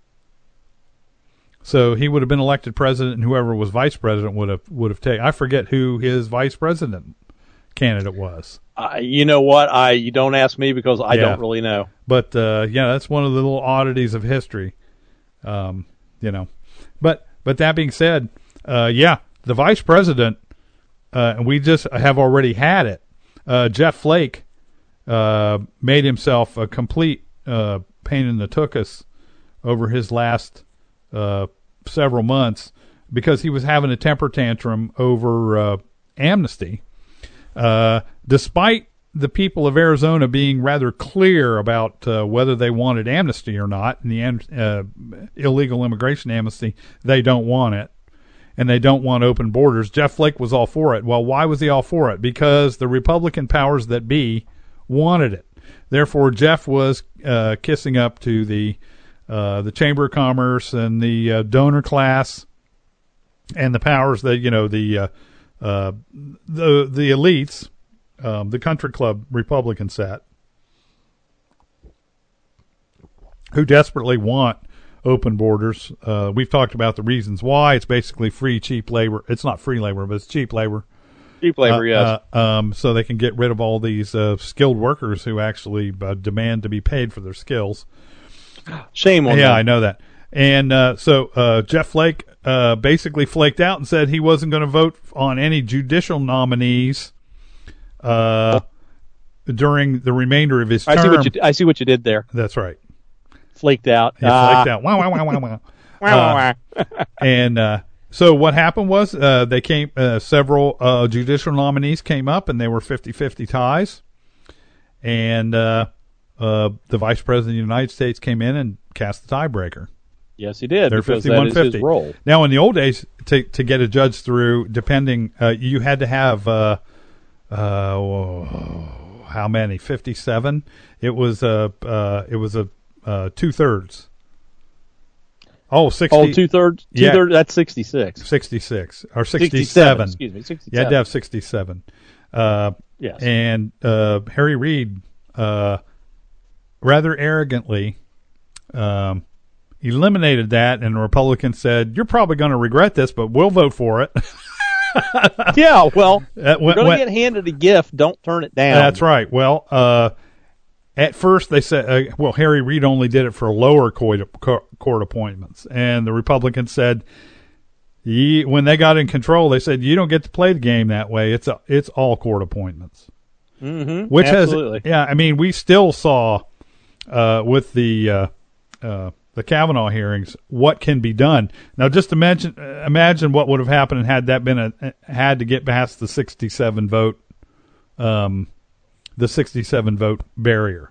So he would have been elected president, and whoever was vice president would have would have taken. I forget who his vice president candidate was. Uh, you know what? I you don't ask me because I Yeah. don't really know. But uh, yeah, that's one of the little oddities of history. Um, you know, but but that being said, uh, yeah, the vice president, uh, and we just have already had it. Uh, Jeff Flake uh, made himself a complete uh, pain in the tuchus over his last uh, several months because he was having a temper tantrum over uh, amnesty. Uh, despite the people of Arizona being rather clear about uh, whether they wanted amnesty or not, and the uh, illegal immigration amnesty, they don't want it, and they don't want open borders. Jeff Flake was all for it. Well, why was he all for it? Because the Republican powers that be wanted it. Therefore, Jeff was uh, kissing up to the uh, the Chamber of Commerce and the uh, donor class and the powers that, you know, the uh, Uh, the the elites, um, the country club Republican set, who desperately want open borders. Uh, we've talked about the reasons why. It's basically free, cheap labor. It's not free labor, but it's cheap labor. Cheap labor, uh, yes. Uh, um, so they can get rid of all these uh, skilled workers who actually uh, demand to be paid for their skills. Shame on yeah, them. I know that. And uh, so uh, Jeff Flake uh, basically flaked out and said he wasn't going to vote on any judicial nominees uh, during the remainder of his term. I see what you I see what you did there. That's right. Flaked out. He Ah. flaked out. Wow, wow, wow, wow, wow. Uh, and uh, so what happened was uh, they came. Uh, several uh, judicial nominees came up, and they were fifty-fifty ties. And uh, uh, the Vice President of the United States came in and cast the tiebreaker. Yes, he did. They're because that fifty-one is fifty. his role. Now, in the old days, to to get a judge through, depending, uh, you had to have uh, uh, whoa, how many? Fifty-seven. It was a uh, it was a uh, two thirds. Oh, sixty. Oh, two thirds. Two Yeah. thirds. That's sixty-six. Sixty-six or sixty-seven. sixty-seven. Excuse me. Sixty-seven. You had to have sixty-seven. Uh, Yes. And uh, Harry Reid, uh, rather arrogantly, um, eliminated that, and the Republicans said, "You're probably going to regret this, but we'll vote for it." Yeah. Well, That we're went- going went- to get handed a gift. Don't turn it down. That's right. Well, uh, at first they said, uh, well, Harry Reid only did it for lower court, court appointments, and the Republicans said, ye, when they got in control, they said, "You don't get to play the game that way. It's a, it's all court appointments." Mm-hmm. Which Absolutely. has, yeah, I mean, we still saw uh, with the uh, uh, the Kavanaugh hearings what can be done. Now, just imagine imagine what would have happened had that been a had to get past the sixty-seven vote, um, the sixty-seven vote barrier.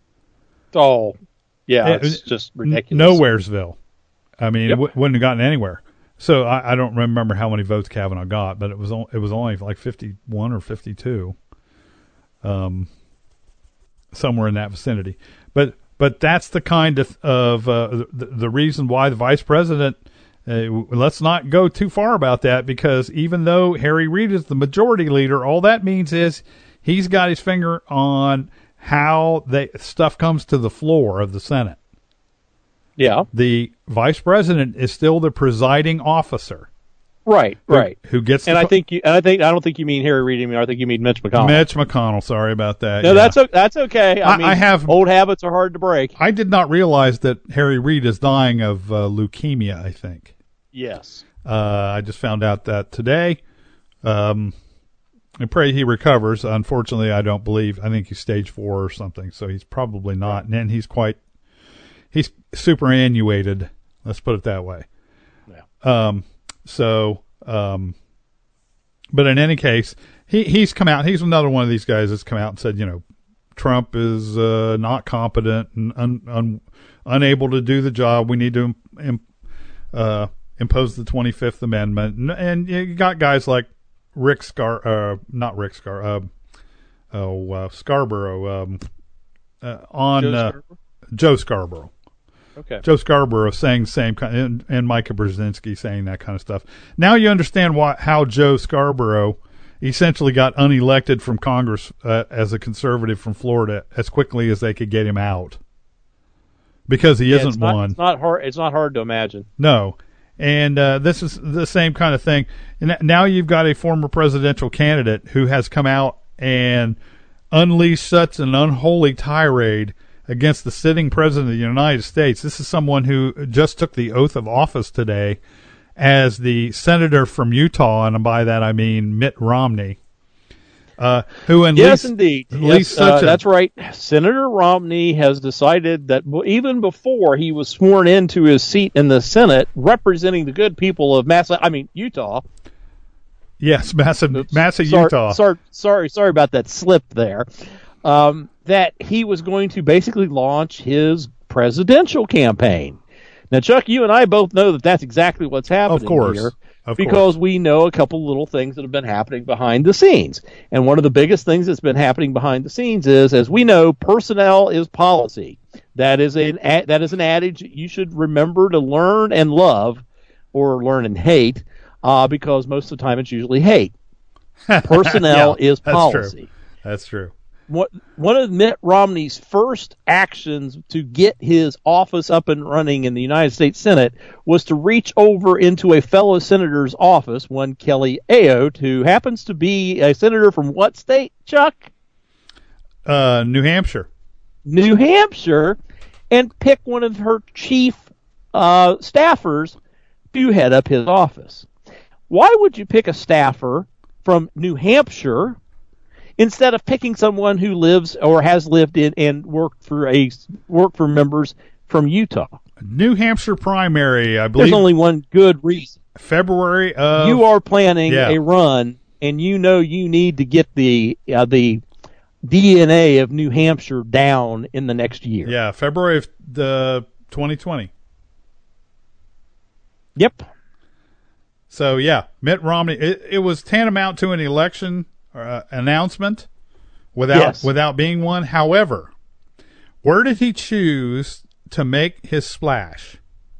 Oh, yeah. It- It's just ridiculous. Nowheresville. I mean, Yep. it w- wouldn't have gotten anywhere. So I, I don't remember how many votes Kavanaugh got, but it was o- it was only like fifty-one or fifty-two, um, somewhere in that vicinity. But but that's the kind of of uh, the, the reason why the vice president. Uh, let's not go too far about that, because even though Harry Reid is the majority leader, all that means is he's got his finger on how they stuff comes to the floor of the Senate. Yeah. The vice president is still the presiding officer. Right. Who, Right. Who gets And the, I think you. And I think I don't think you mean Harry Reid. I mean, I think you mean Mitch McConnell. Mitch McConnell. Sorry about that. No, yeah. that's o- that's okay. I, I- mean, I have- old habits are hard to break. I did not realize that Harry Reid is dying of uh, leukemia, I think. Yes. Uh, I just found out that today. Um, I pray he recovers. Unfortunately, I don't believe. I think he's stage four or something, so he's probably not. And then he's quite, he's superannuated. Let's put it that way. Yeah. Um, so, um, but in any case, he, he's come out. He's another one of these guys that's come out and said, you know, Trump is uh, not competent and un, un, unable to do the job. We need to im, uh, impose the twenty-fifth Amendment. And, and you got guys like Rick Scar, uh, not Rick Scar, uh, oh uh, Scarborough, um, uh, on Joe uh, Scarborough? Joe Scarborough. Okay. Joe Scarborough saying the same kind, and, and Micah Brzezinski saying that kind of stuff. Now you understand why how Joe Scarborough essentially got unelected from Congress uh, as a conservative from Florida as quickly as they could get him out, because he Yeah, isn't it's not, one. It's not hard. It's not hard to imagine. No. And uh, this is the same kind of thing. And now you've got a former presidential candidate who has come out and unleashed such an unholy tirade against the sitting president of the United States. This is someone who just took the oath of office today as the senator from Utah, and by that I mean Mitt Romney. Uh, who unleashed, yes, indeed. unleashed Yes, uh, such a, that's right. Senator Romney has decided that even before he was sworn into his seat in the Senate, representing the good people of Massa, I mean Utah. Yes, massive, Oops. massive sorry, Utah. Sorry, sorry, sorry about that slip there. Um, that he was going to basically launch his presidential campaign. Now, Chuck, you and I both know that that's exactly what's happening Of course. here. Of because course. we know a couple little things that have been happening behind the scenes. And one of the biggest things that's been happening behind the scenes is, as we know, personnel is policy. That is an that is an adage that you should remember to learn and love, or learn and hate, uh, because most of the time it's usually hate. Personnel Yeah, is policy. That's true. That's true. What, one of Mitt Romney's first actions to get his office up and running in the United States Senate was to reach over into a fellow senator's office, one Kelly Ayotte, who happens to be a senator from what state, Chuck? Uh, New Hampshire. New Hampshire, and pick one of her chief uh, staffers to head up his office. Why would you pick a staffer from New Hampshire instead of picking someone who lives or has lived in and worked for a work for members from Utah? New Hampshire primary, I believe. There's only one good reason. February of You are planning yeah. a run, and you know you need to get the uh, the D N A of New Hampshire down in the next year. Yeah, February of the twenty twenty. Yep. So yeah, Mitt Romney. It, it was tantamount to an election uh, announcement without Yes. without being one. However, where did he choose to make his splash?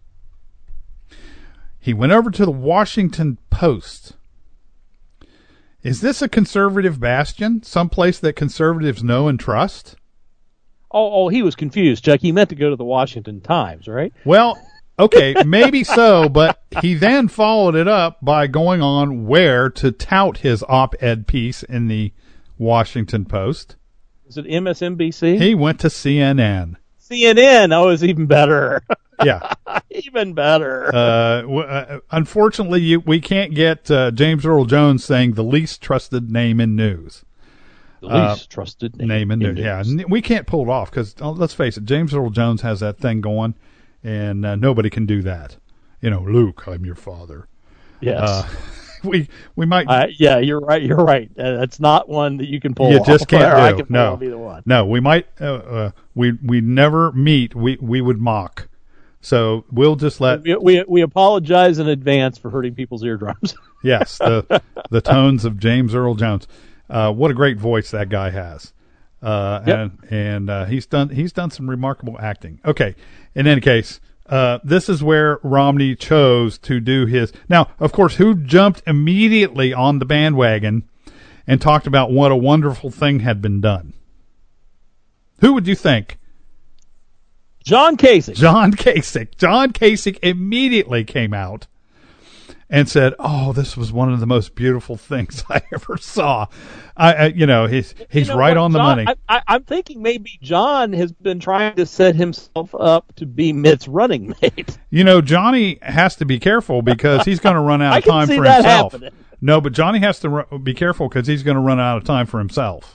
He went over to the Washington Post. Is this a conservative bastion? Someplace that conservatives know and trust? Oh, oh, he was confused, Chuck. He meant to go to the Washington Times, right? Well, okay, maybe so, but he then followed it up by going on where to tout his op-ed piece in the Washington Post. Is it M S N B C? He went to C N N. C N N. Oh, it's even better. Yeah. Even better. Uh, w- uh, unfortunately, you, we can't get uh, James Earl Jones saying the least trusted name in news. the least uh, trusted name, name in, in news. Yeah, news. we can't pull it off because, oh, let's face it, James Earl Jones has that thing going, and uh, nobody can do that. You know, Luke, I'm your father. Yes. Uh, we we might. Uh, yeah, you're right. You're right. Uh, that's not one that you can pull You off. just can't Or do. I can pull No. off either one. No, we might. Uh, uh, we we never meet. We we would mock. So we'll just let. We, we we apologize in advance for hurting people's eardrums. Yes, the the tones of James Earl Jones. Uh, what a great voice that guy has. Uh, Yep. and and uh, he's done he's done some remarkable acting. Okay. In any case, uh, this is where Romney chose to do his. Now, of course, who jumped immediately on the bandwagon and talked about what a wonderful thing had been done? Who would you think? John Kasich. John Kasich. John Kasich immediately came out and said, "Oh, this was one of the most beautiful things I ever saw." I, I you know, he's he's You know right what, on the John, money. I, I, I'm thinking maybe John has been trying to set himself up to be Mitt's running mate. You know, Johnny has to be careful because he's going to run out I of can time see for that himself. happening. No, but Johnny has to ru- be careful because he's going to run out of time for himself.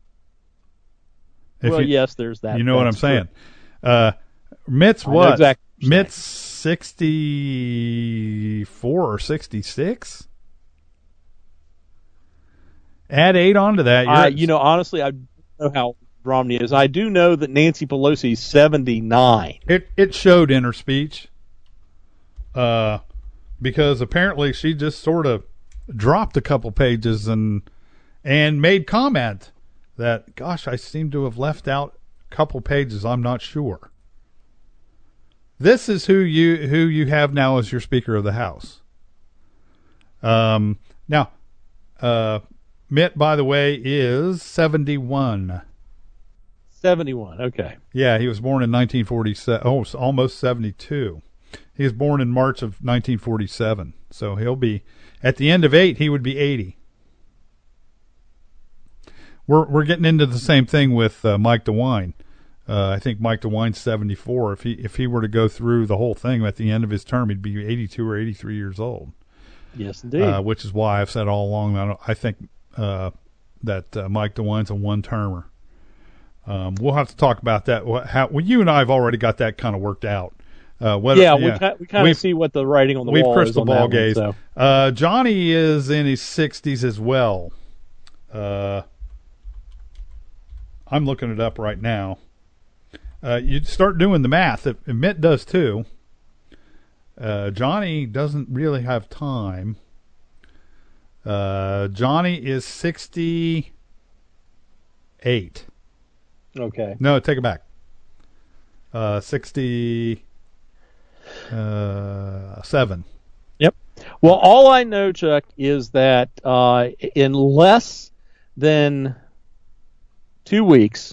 If well, you, yes, there's that. you know what I'm That's true. saying. Uh, Mitt's I know what? exactly what you're Mitt's sixty-four or sixty-six. Add eight onto that. You're I, at- you know, honestly, I don't know how Romney is. I do know that Nancy Pelosi's seventy-nine. It it showed in her speech, uh, because apparently she just sort of dropped a couple pages and and made comment that, gosh, I seem to have left out a couple pages. I'm not sure. This is who you who you have now as your Speaker of the House. Um, now, uh, Mitt, by the way, is seventy-one. seventy-one, okay. Yeah, he was born in nineteen forty-seven. Oh, it's almost seventy-two. He was born in March of nineteen forty-seven. So he'll be, at the end of eight, he would be eighty. We're we're getting into the same thing with uh, Mike DeWine. Uh, I think Mike DeWine's seventy-four. If he if he were to go through the whole thing at the end of his term, he'd be eighty-two or eighty-three years old. Yes, indeed. Uh, which is why I've said all along that I think uh, that uh, Mike DeWine's a one-termer. Um, we'll have to talk about that. How, well, you and I have already got that kind of worked out. Uh, whether, yeah, yeah, we we kind of see what the writing on the we've wall crystal is. ball on gaze. One, so. uh, Johnny is in his sixties as well. Uh, I'm looking it up right now. Uh, you start doing the math. If Mitt does too. Uh, Johnny doesn't really have time. Uh, Johnny is sixty-eight. Okay. No, take it back. Uh, sixty. Uh, seven. Yep. Well, all I know, Chuck, is that uh, in less than two weeks,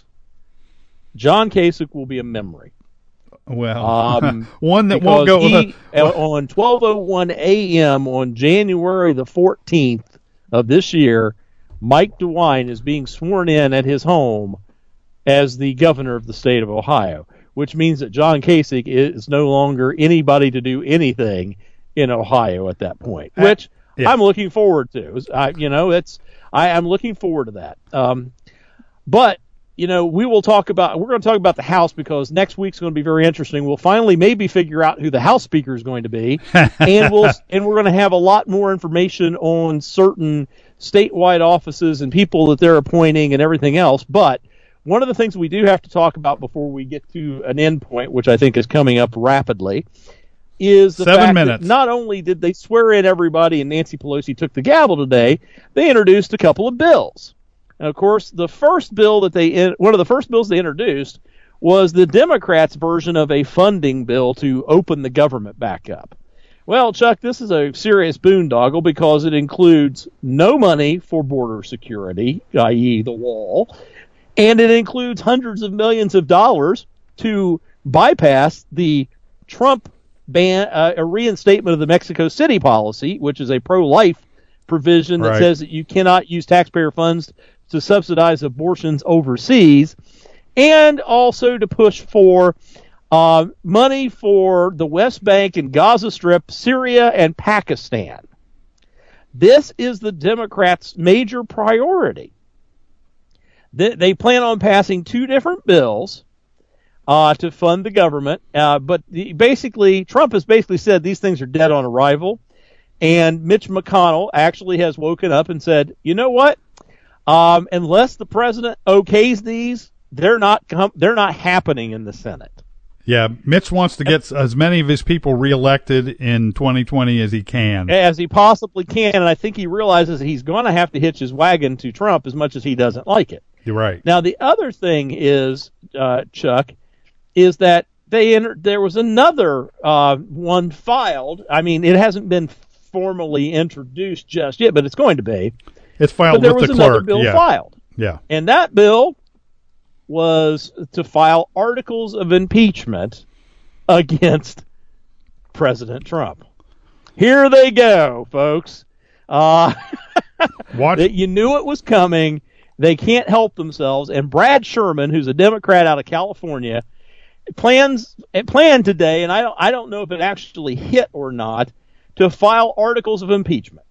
John Kasich will be a memory. Well, um, one that won't go. He, on twelve oh one a.m. on January the fourteenth of this year, Mike DeWine is being sworn in at his home as the governor of the state of Ohio, which means that John Kasich is no longer anybody to do anything in Ohio at that point, which uh, yeah. I'm looking forward to. I, you know, it's I, I'm looking forward to that. Um, but you know, we will talk about, we're going to talk about the House because next week's going to be very interesting. We'll finally maybe figure out who the House Speaker is going to be. and we'll, and we're going to have a lot more information on certain statewide offices and people that they're appointing and everything else. But one of the things we do have to talk about before we get to an end point, which I think is coming up rapidly, is the Seven fact minutes. that not only did they swear in everybody and Nancy Pelosi took the gavel today, they introduced a couple of bills. And of course, the first bill that they, one of the first bills they introduced was the Democrats' version of a funding bill to open the government back up. Well, Chuck, this is a serious boondoggle because it includes no money for border security, that is the wall, and it includes hundreds of millions of dollars to bypass the Trump ban, uh, a reinstatement of the Mexico City policy, which is a pro-life provision that right. says that you cannot use taxpayer funds to subsidize abortions overseas, and also to push for uh, money for the West Bank and Gaza Strip, Syria, and Pakistan. This is the Democrats' major priority. They, they plan on passing two different bills uh, to fund the government, uh, but the, basically, Trump has basically said these things are dead on arrival, and Mitch McConnell actually has woken up and said, you know what? Um, unless the president okays these, they're not com- they're not happening in the Senate. Yeah, Mitch wants to get as many of his people reelected in twenty twenty as he can. As he possibly can, and I think he realizes that he's going to have to hitch his wagon to Trump as much as he doesn't like it. You're right. Now, the other thing is, uh, Chuck, is that they enter- there was another uh, one filed. I mean, it hasn't been formally introduced just yet, but it's going to be. It's filed but there with was the another clerk. bill yeah. filed. Yeah. And that bill was to file articles of impeachment against President Trump. Here they go, folks. Uh, Watch. You knew it was coming. They can't help themselves. And Brad Sherman, who's a Democrat out of California, plans planned today, and I don't I don't know if it actually hit or not, to file articles of impeachment.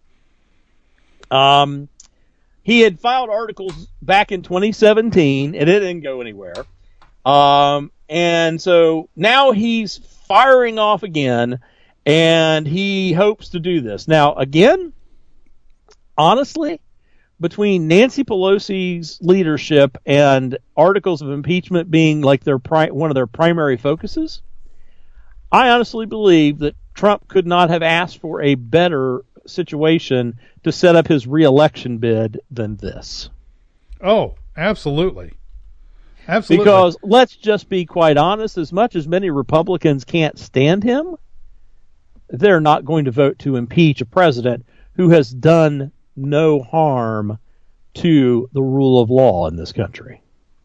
Um. He had filed articles back in twenty seventeen, and it didn't go anywhere. Um, and so now he's firing off again, and he hopes to do this. Now, again, honestly, between Nancy Pelosi's leadership and articles of impeachment being like their pri- one of their primary focuses, I honestly believe that Trump could not have asked for a better situation to set up his reelection bid than this. Oh, absolutely. Absolutely. Because let's just be quite honest, as much as many Republicans can't stand him, they're not going to vote to impeach a president who has done no harm to the rule of law in this country.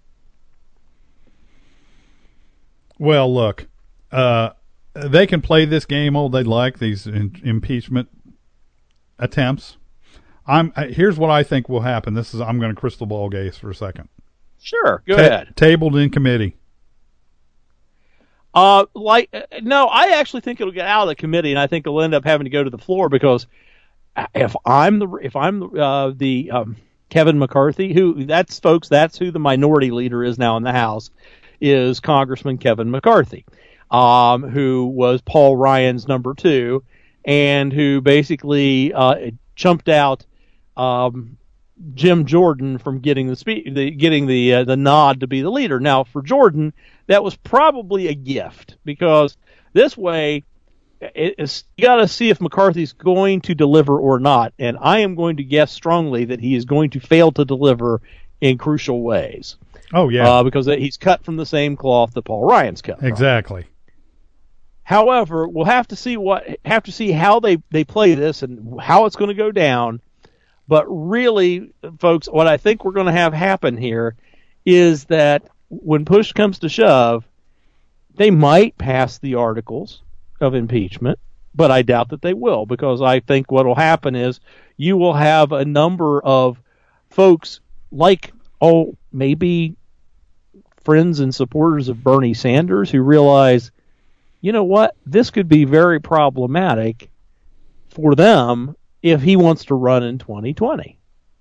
Well, look, uh, they can play this game all they like, these in- impeachment attempts. I'm here's what I think will happen. This is I'm going to crystal ball gaze for a second. Sure, go Ta- ahead. Tabled in committee. Uh, like no, I actually think it'll get out of the committee, and I think it'll end up having to go to the floor because if I'm the if I'm the, uh, the um, Kevin McCarthy, who that's folks, that's who the minority leader is now in the House, is Congressman Kevin McCarthy, um, who was Paul Ryan's number two, and who basically uh, chumped out um, Jim Jordan from getting the, spe- the getting the uh, the nod to be the leader. Now, for Jordan, that was probably a gift because this way, it, it's, you got to see if McCarthy's going to deliver or not. And I am going to guess strongly that he is going to fail to deliver in crucial ways. Oh yeah, uh, because he's cut from the same cloth that Paul Ryan's cut. Exactly. From. However, we'll have to see what have to see how they, they play this and how it's going to go down. But really, folks, what I think we're going to have happen here is that when push comes to shove, they might pass the articles of impeachment, but I doubt that they will, because I think what will happen is you will have a number of folks like, oh, maybe friends and supporters of Bernie Sanders who realize, you know what, this could be very problematic for them if he wants to run in twenty twenty.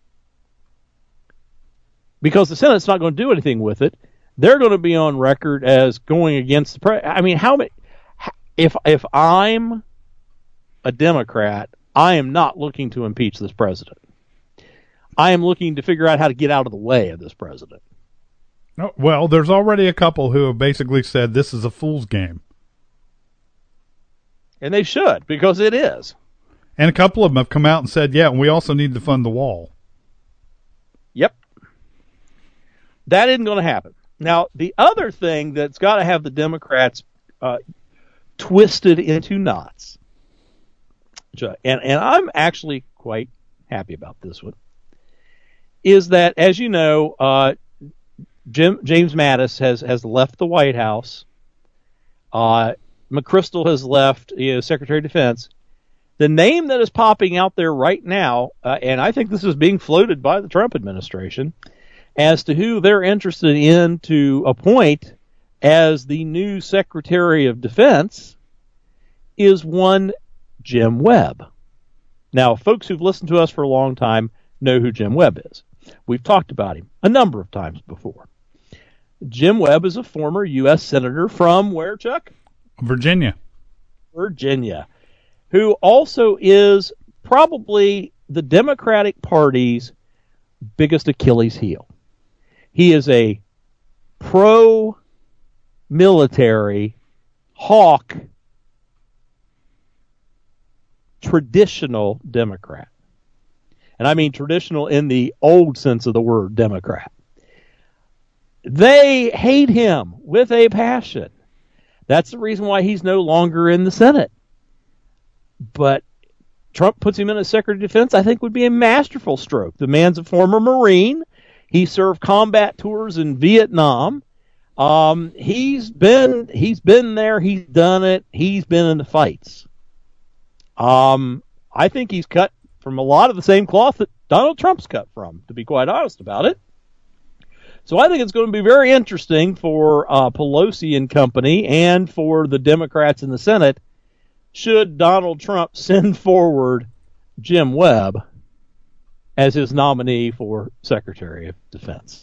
Because the Senate's not going to do anything with it. They're going to be on record as going against the president. I mean, how many, if if I'm a Democrat, I am not looking to impeach this president. I am looking to figure out how to get out of the way of this president. No, well, there's already a couple who have basically said this is a fool's game. And they should, because it is. And a couple of them have come out and said, yeah, and we also need to fund the wall. Yep. That isn't going to happen. Now, the other thing that's got to have the Democrats uh, twisted into knots, and, and I'm actually quite happy about this one, is that, as you know, uh, Jim, James Mattis has, has left the White House. Uh, McChrystal has left, you know, Secretary of Defense. The name that is popping out there right now, uh, and I think this is being floated by the Trump administration, as to who they're interested in to appoint as the new Secretary of Defense, is one Jim Webb. Now, folks who've listened to us for a long time know who Jim Webb is. We've talked about him a number of times before. Jim Webb is a former U S Senator from where, Chuck? Virginia. Virginia. Who also is probably the Democratic Party's biggest Achilles heel. He is a pro-military, hawk, traditional Democrat. And I mean traditional in the old sense of the word Democrat. They hate him with a passion. That's the reason why he's no longer in the Senate. But Trump puts him in as Secretary of Defense, I think would be a masterful stroke. The man's a former Marine. He served combat tours in Vietnam. Um, he's been he's been there. He's done it. He's been in the fights. Um, I think he's cut from a lot of the same cloth that Donald Trump's cut from, to be quite honest about it. So I think it's going to be very interesting for uh, Pelosi and company and for the Democrats in the Senate should Donald Trump send forward Jim Webb as his nominee for Secretary of Defense.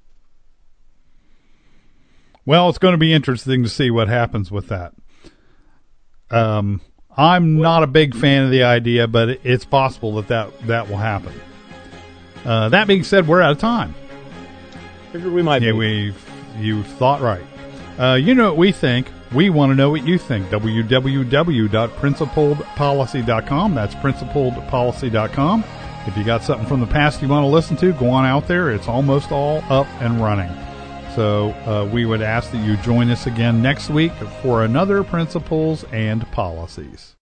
Well, it's going to be interesting to see what happens with that. Um, I'm not a big fan of the idea, but it's possible that that, that will happen. Uh, that being said, we're out of time. Figured we might yeah, be. we've you thought right. Uh, you know what we think. We want to know what you think. w w w dot principled policy dot com. That's principled policy dot com. If you got something from the past you want to listen to, go on out there. It's almost all up and running. So uh, we would ask that you join us again next week for another Principles and Policies.